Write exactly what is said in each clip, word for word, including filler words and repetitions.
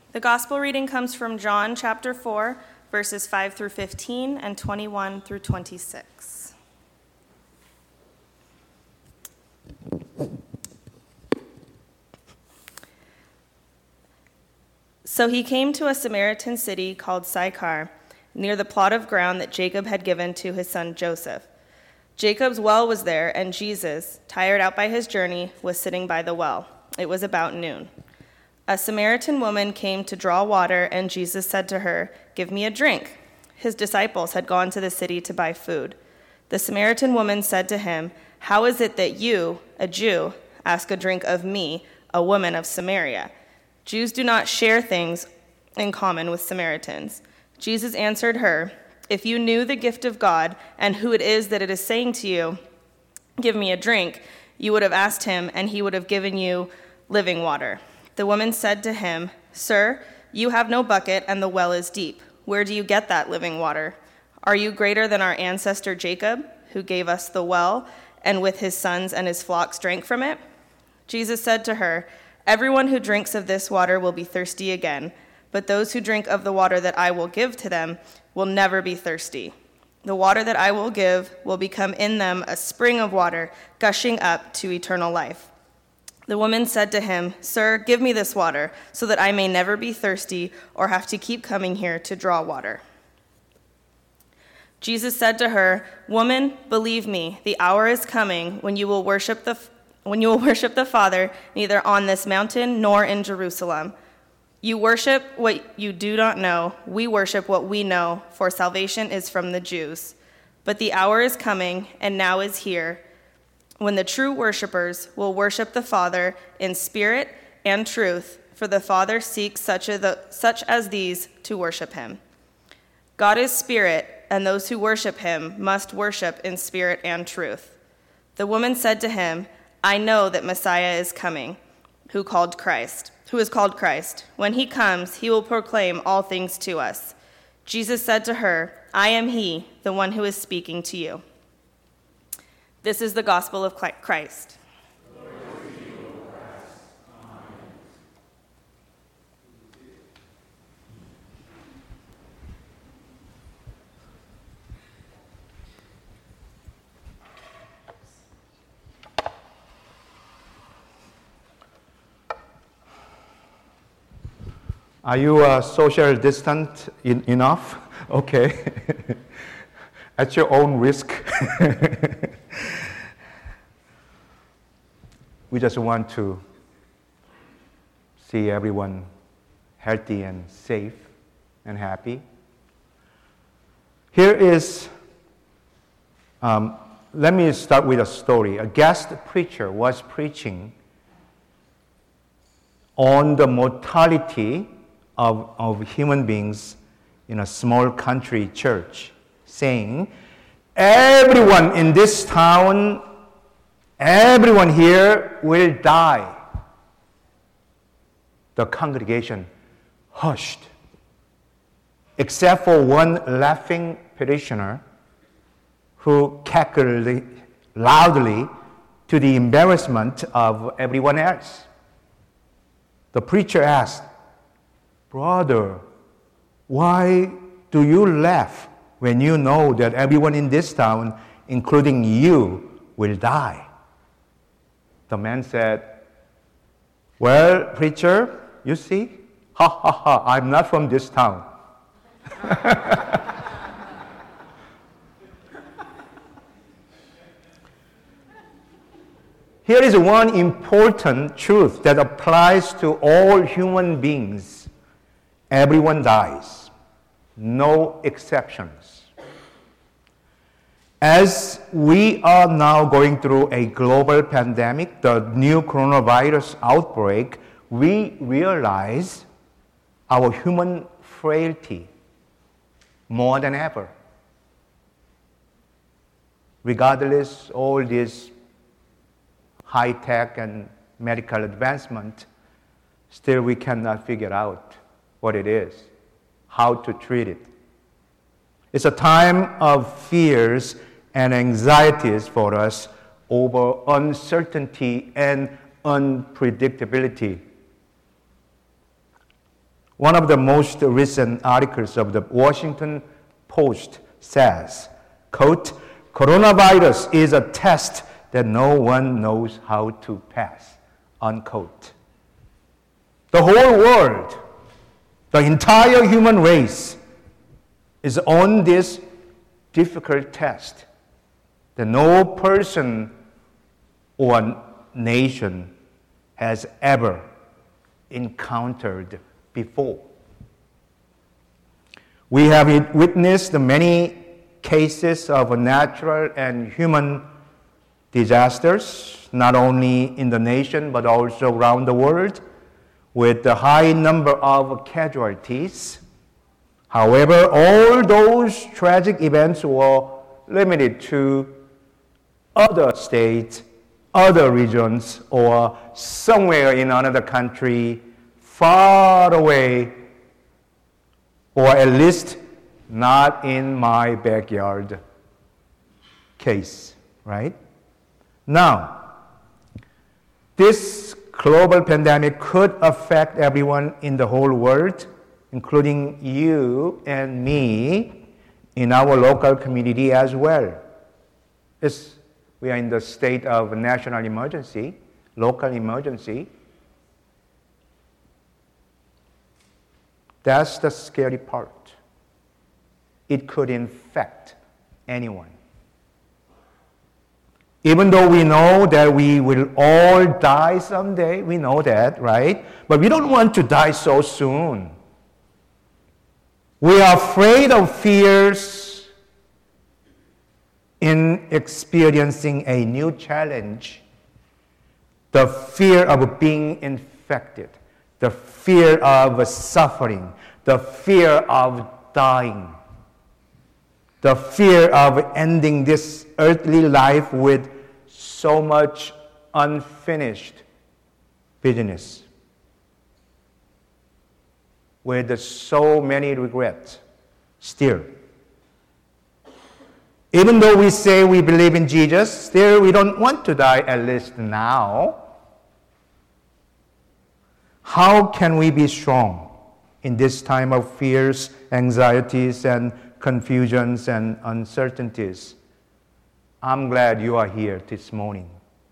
The gospel reading comes from John chapter four, verses five through fifteen and twenty-one through twenty-six. So he came to a Samaritan city called Sychar, near the plot of ground that Jacob had given to his son Joseph. Jacob's well was there, and Jesus, tired out by his journey, was sitting by the well. It was about noon. A Samaritan woman came to draw water, and Jesus said to her, "Give me a drink." His disciples had gone to the city to buy food. The Samaritan woman said to him, "How is it that you, a Jew, ask a drink of me, a woman of Samaria?" Jews do not share things in common with Samaritans. Jesus answered her, "If you knew the gift of God and who it is that it is saying to you, 'Give me a drink,' you would have asked him, and he would have given you living water." The woman said to him, "Sir, you have no bucket, and the well is deep. Where do you get that living water? Are you greater than our ancestor Jacob, who gave us the well, and with his sons and his flocks drank from it?" Jesus said to her, "Everyone who drinks of this water will be thirsty again, but those who drink of the water that I will give to them will never be thirsty. The water that I will give will become in them a spring of water gushing up to eternal life." The woman said to him, "Sir, give me this water, so that I may never be thirsty or have to keep coming here to draw water." Jesus said to her, "Woman, believe me, the hour is coming when you will worship the when you will worship the Father neither on this mountain nor in Jerusalem. You worship what you do not know. We worship what we know, for salvation is from the Jews. But the hour is coming, and now is here, when the true worshipers will worship the Father in spirit and truth, for the Father seeks such, a the, such as these to worship him. God is spirit, and those who worship him must worship in spirit and truth." The woman said to him, "I know that Messiah is coming, who called Christ, who is called Christ. When he comes, he will proclaim all things to us." Jesus said to her, "I am he, the one who is speaking to you." This is the gospel of Christ. Are you uh, social distant in, enough? Okay. At your own risk. We just want to see everyone healthy and safe and happy. Here is, um, let me start with a story. A guest preacher was preaching on the mortality Of, of human beings in a small country church, saying, "Everyone in this town, everyone here will die." The congregation hushed, except for one laughing parishioner who cackled loudly to the embarrassment of everyone else. The preacher asked, "Brother, why do you laugh when you know that everyone in this town, including you, will die?" The man said, "Well, preacher, you see, ha ha ha, I'm not from this town." Here is one important truth that applies to all human beings. Everyone dies, no exceptions. As we are now going through a global pandemic, the new coronavirus outbreak, we realize our human frailty more than ever. Regardless all this high-tech and medical advancement, still we cannot figure out what it is, how to treat it. It's a time of fears and anxieties for us over uncertainty and unpredictability. One of the most recent articles of the Washington Post says, quote, "Coronavirus is a test that no one knows how to pass," unquote. The whole world, the entire human race is on this difficult test that no person or nation has ever encountered before. We have witnessed many cases of natural and human disasters, not only in the nation but also around the world, with a high number of casualties. However, all those tragic events were limited to other states, other regions, or somewhere in another country far away, or at least not in my backyard case, right? Now, this global pandemic could affect everyone in the whole world, including you and me in our local community as well. It's, we are in the state of national emergency, local emergency. That's the scary part. It could infect anyone. Even though we know that we will all die someday, we know that, right? But we don't want to die so soon. We are afraid of fears in experiencing a new challenge, the fear of being infected, the fear of suffering, the fear of dying, the fear of ending this earthly life with so much unfinished business, with so many regrets still. Even though we say we believe in Jesus, still we don't want to die, at least now. How can we be strong in this time of fears, anxieties, and confusions and uncertainties? I'm glad you are here this morning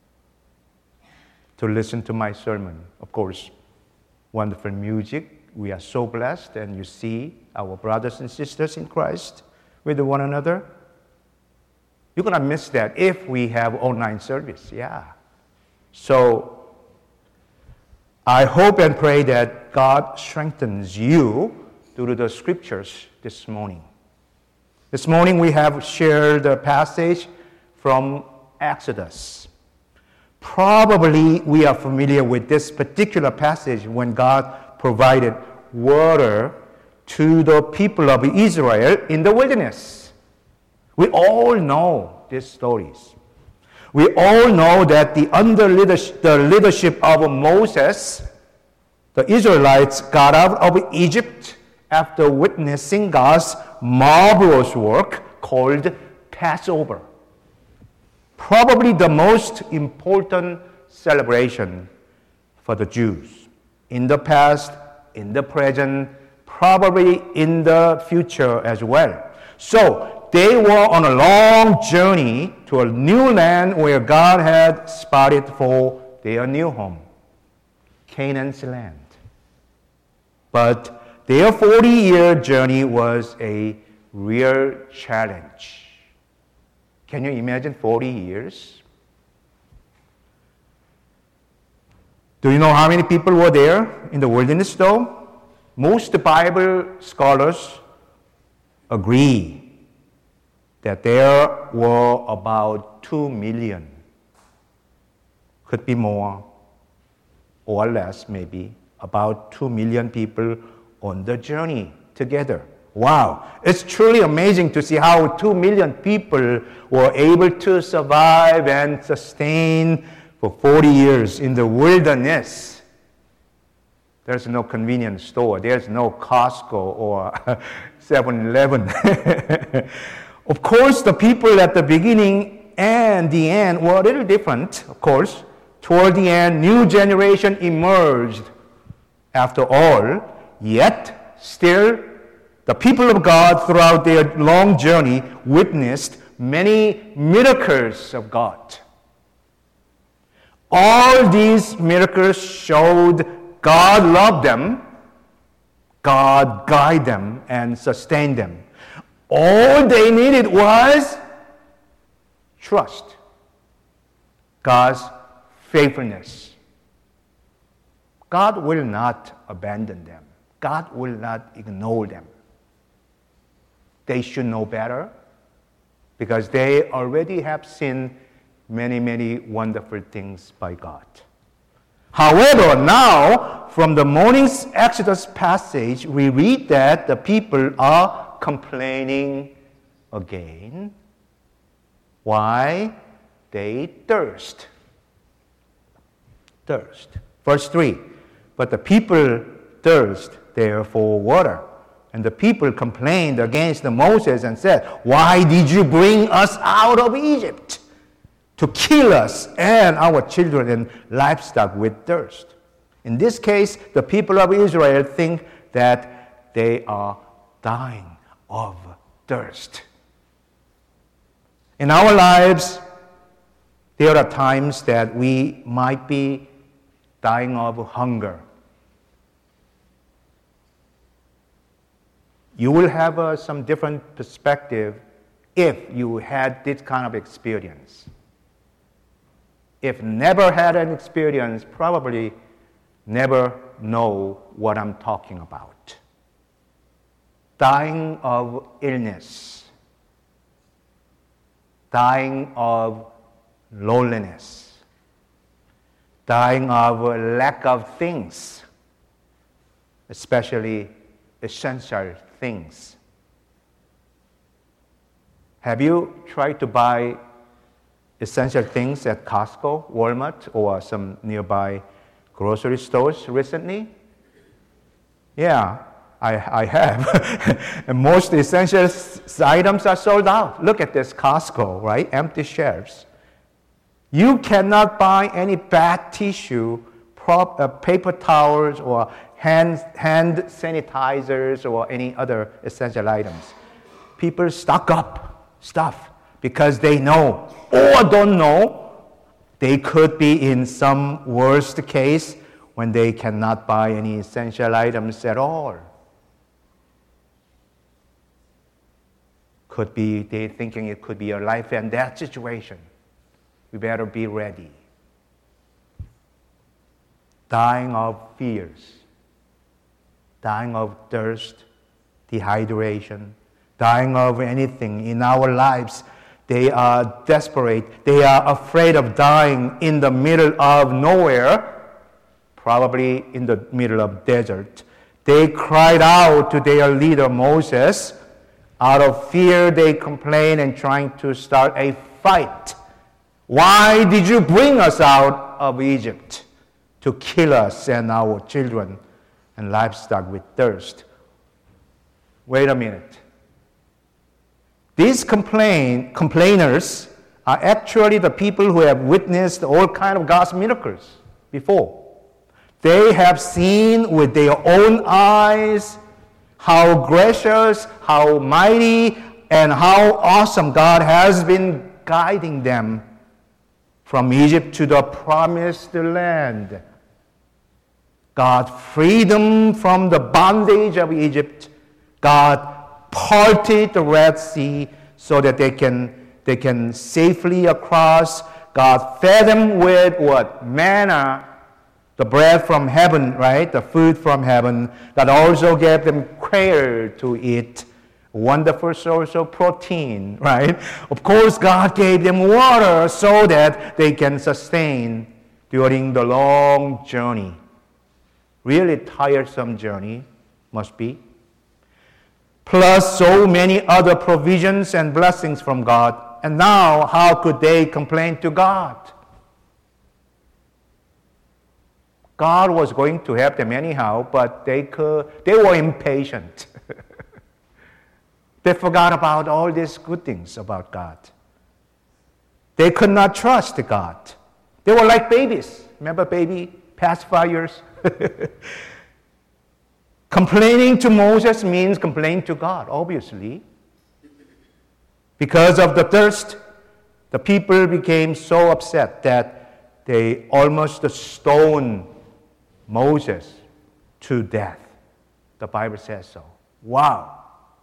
to listen to my sermon. Of course, wonderful music. We are so blessed, and you see our brothers and sisters in Christ with one another. You're going to miss that if we have online service, yeah. So I hope and pray that God strengthens you through the scriptures this morning. This morning we have shared a passage from Exodus. Probably we are familiar with this particular passage when God provided water to the people of Israel in the wilderness. We all know these stories. We all know that the under leadership, the leadership of Moses, the Israelites got out of Egypt after witnessing God's marvelous work called Passover. Probably the most important celebration for the Jews in the past, in the present, probably in the future as well. So they were on a long journey to a new land where God had spotted for their new home, Canaan's land. But their forty-year journey was a real challenge. Can you imagine forty years? Do you know how many people were there in the wilderness though? Most Bible scholars agree that there were about two million. Could be more or less maybe. About two million people on the journey together. Wow, it's truly amazing to see how two million people were able to survive and sustain for forty years in the wilderness. There's no convenience store, there's no Costco or seven eleven. Of course, the people at the beginning and the end were a little different, of course. Toward the end, new generation emerged. After all, Yet, still, the people of God throughout their long journey witnessed many miracles of God. All these miracles showed God loved them, God guided them, and sustained them. All they needed was trust, God's faithfulness. God will not abandon them. God will not ignore them. They should know better because they already have seen many, many wonderful things by God. However, now, from the morning's Exodus passage, we read that the people are complaining again. Why? They thirst. Thirst. Verse three, but the people thirst there for water. And the people complained against Moses and said, why did you bring us out of Egypt? To kill us and our children and livestock with thirst. In this case, the people of Israel think that they are dying of thirst. In our lives, there are times that we might be dying of hunger. You will have uh, some different perspective if you had this kind of experience. If never had an experience, probably never know what I'm talking about. Dying of illness. Dying of loneliness. Dying of lack of things, especially essential things. Have you tried to buy essential things at Costco, Walmart, or some nearby grocery stores recently? Yeah, I, I have. And most essential s- items are sold out. Look at this Costco, right? Empty shelves. You cannot buy any bath tissue, prop, uh, paper towels, or hand, hand sanitizers, or any other essential items. People stock up stuff because they know or don't know they could be in some worst case when they cannot buy any essential items at all. Could be they thinking it could be a life and death situation. We better be ready. Dying of fears, dying of thirst, dehydration, dying of anything in our lives. They are desperate. They are afraid of dying in the middle of nowhere, probably in the middle of desert. They cried out to their leader Moses. Out of fear, they complained and trying to start a fight. Why did you bring us out of Egypt to kill us and our children and livestock with thirst? Wait a minute. These complain, complainers are actually the people who have witnessed all kinds of God's miracles before. They have seen with their own eyes how gracious, how mighty, and how awesome God has been guiding them from Egypt to the promised land. God freed them from the bondage of Egypt. God parted the Red Sea so that they can, they can safely across. God fed them with what? Manna, the bread from heaven, right? The food from heaven. God also gave them quail to eat, a wonderful source of protein, right? Of course, God gave them water so that they can sustain during the long journey. Really tiresome journey, must be. Plus so many other provisions and blessings from God. And now, how could they complain to God? God was going to help them anyhow, but they could, they were impatient. They forgot about all these good things about God. They could not trust God. They were like babies. Remember baby pacifiers? Complaining to Moses means complaining to God, obviously. Because of the thirst, the people became so upset that they almost stoned Moses to death. The Bible says so. Wow.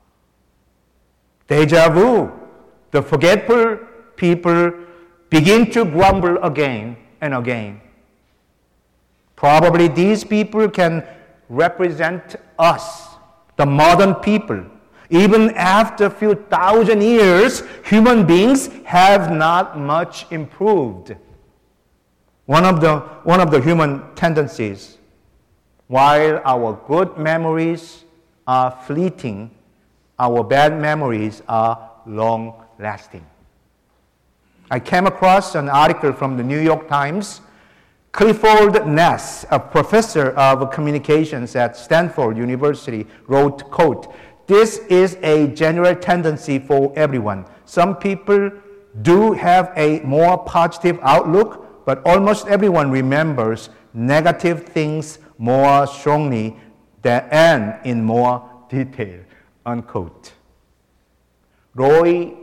Deja vu. The forgetful people begin to grumble again and again. Probably these people can represent us, the modern people. Even after a few thousand years, human beings have not much improved. One of the, one of the human tendencies, while our good memories are fleeting, our bad memories are long-lasting. I came across an article from the New York Times. Clifford Ness, a professor of communications at Stanford University, wrote, quote, "This is a general tendency for everyone. Some people do have a more positive outlook, but almost everyone remembers negative things more strongly than, and in more detail," unquote. Roy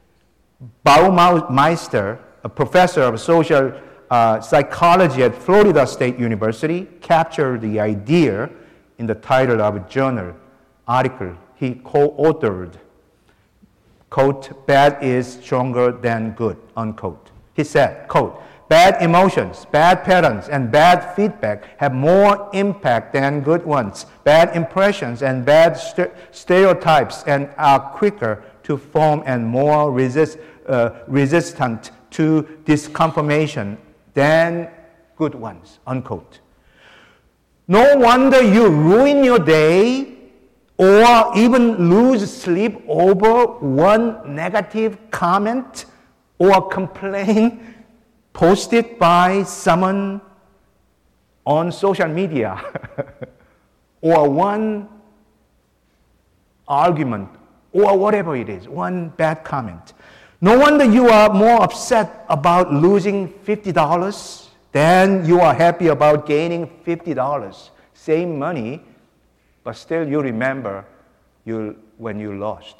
Baumeister, a professor of social uh, psychology at Florida State University, captured the idea in the title of a journal article he co-authored. Quote, "Bad is stronger than good," unquote. He said, quote, "Bad emotions, bad patterns, and bad feedback have more impact than good ones. Bad impressions and bad st- stereotypes and are quicker to form and more resist, uh, resistant to disconfirmation than good ones," unquote. No wonder you ruin your day or even lose sleep over one negative comment or complaint posted by someone on social media or one argument or whatever it is, one bad comment. No wonder you are more upset about losing fifty dollars than you are happy about gaining fifty dollars. Same money, but still you remember you when you lost.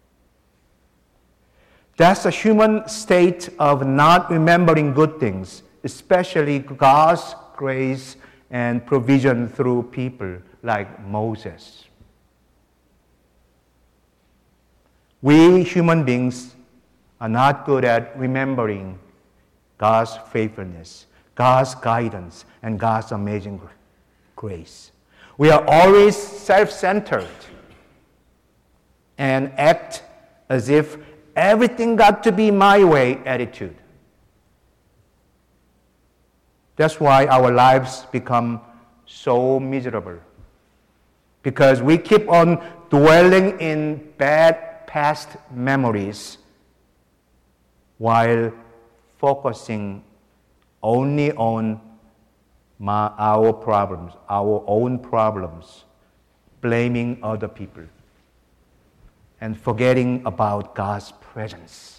That's a human state of not remembering good things, especially God's grace and provision through people like Moses. We human beings are not good at remembering God's faithfulness, God's guidance, and God's amazing grace. We are always self-centered and act as if everything got to be my way attitude. That's why our lives become so miserable, because we keep on dwelling in bad past memories while focusing only on my, our problems, our own problems, blaming other people, and forgetting about God's presence.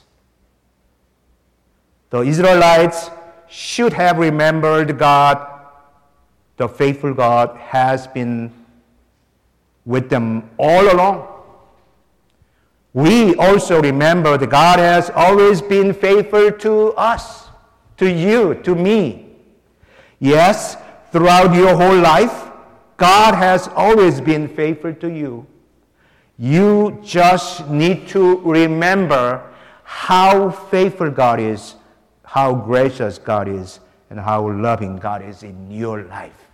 The Israelites should have remembered God. The faithful God has been with them all along. We also remember that God has always been faithful to us, to you, to me. Yes, throughout your whole life, God has always been faithful to you. You just need to remember how faithful God is, how gracious God is, and how loving God is in your life.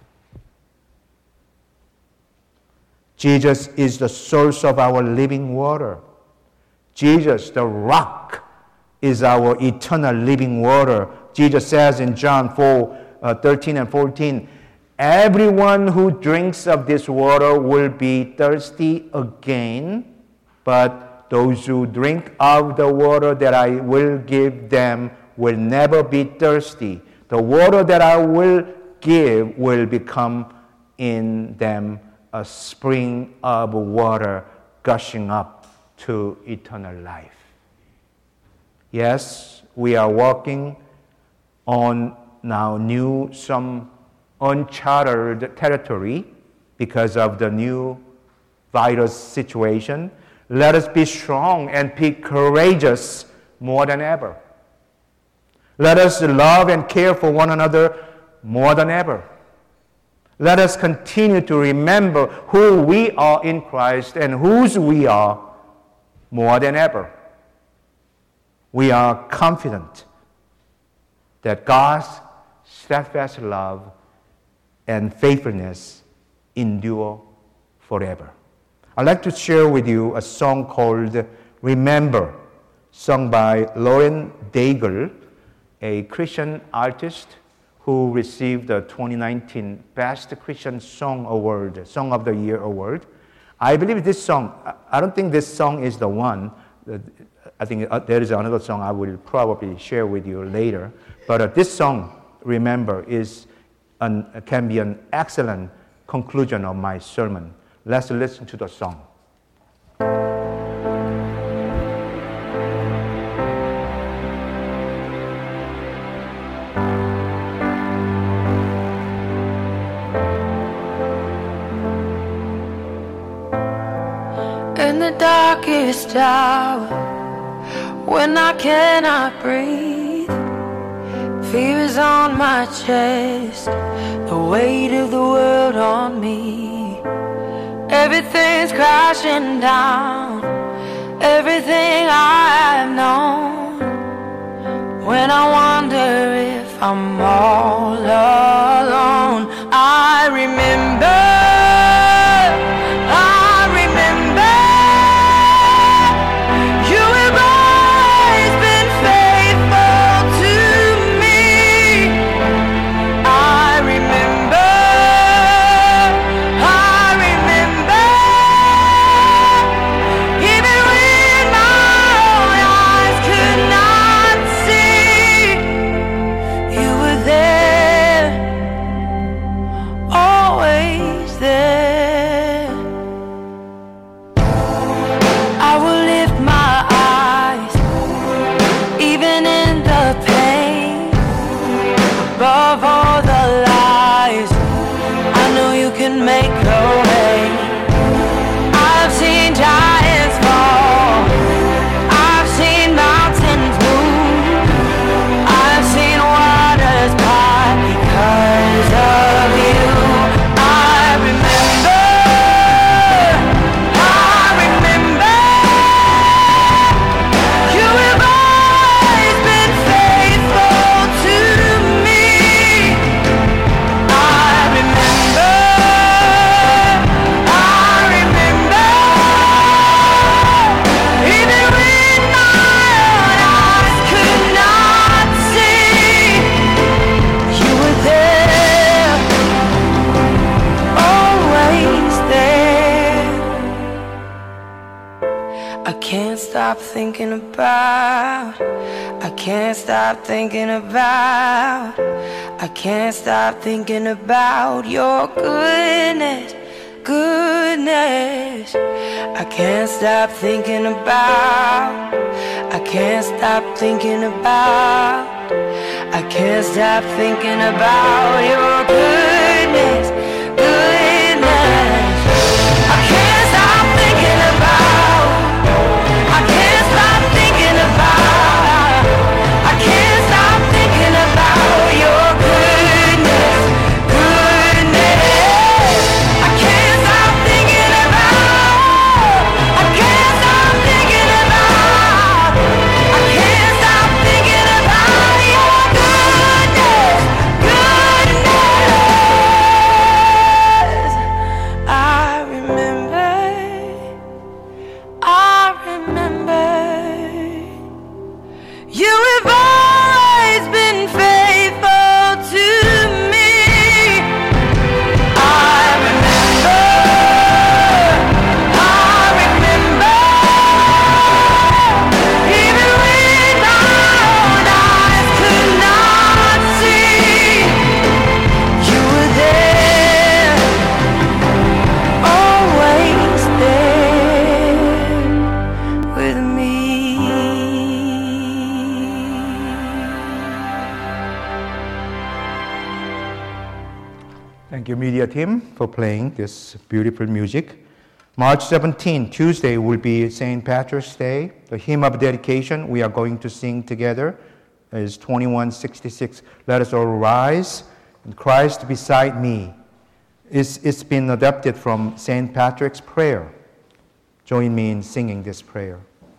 Jesus is the source of our living water. Jesus, the rock, is our eternal living water. Jesus says in John four, uh, thirteen and fourteen, "Everyone who drinks of this water will be thirsty again, but those who drink of the water that I will give them will never be thirsty. The water that I will give will become in them a spring of water gushing up to eternal life." Yes, we are walking on now new, some uncharted territory, because of the new virus situation. Let us be strong and be courageous more than ever. Let us love and care for one another more than ever. Let us continue to remember who we are in Christ and whose we are more than ever. We are confident that God's steadfast love and faithfulness endure forever. I'd like to share with you a song called Remember, sung by Lauren Daigle, a Christian artist who received the twenty nineteen Best Christian Song Award, Song of the Year Award. I believe this song, I don't think this song is the one. I think there is another song I will probably share with you later. But uh, this song, Remember, is an, can be an excellent conclusion of my sermon. Let's listen to the song. In the darkest hour, when I cannot breathe, fear is on my chest, the weight of the world on me. Everything's crashing down, everything I've known. When I wonder if I'm all alone, I remember, I remember. Above all the lies, I know you can make a way. I've seen giants fall, I've seen mountains move, I've seen waters part because of you. I remember, I remember, you have always been faithful to me. I can't stop thinking about, I can't stop thinking about, I can't stop thinking about your goodness, goodness. I can't stop thinking about, I can't stop thinking about, I can't stop thinking about your goodness, goodness. I can't stop thinking about, I can't stop thinking about, I can't stop thinking about your goodness, goodness. I can't stop thinking about, I can't stop thinking about, I can't stop thinking about your goodness, goodness. Thank you, media team, for playing this beautiful music. March seventeenth, Tuesday, will be Saint Patrick's Day. The hymn of dedication we are going to sing together is twenty-one sixty-six. Let us all rise, and Christ beside me. It's, it's been adapted from Saint Patrick's prayer. Join me in singing this prayer.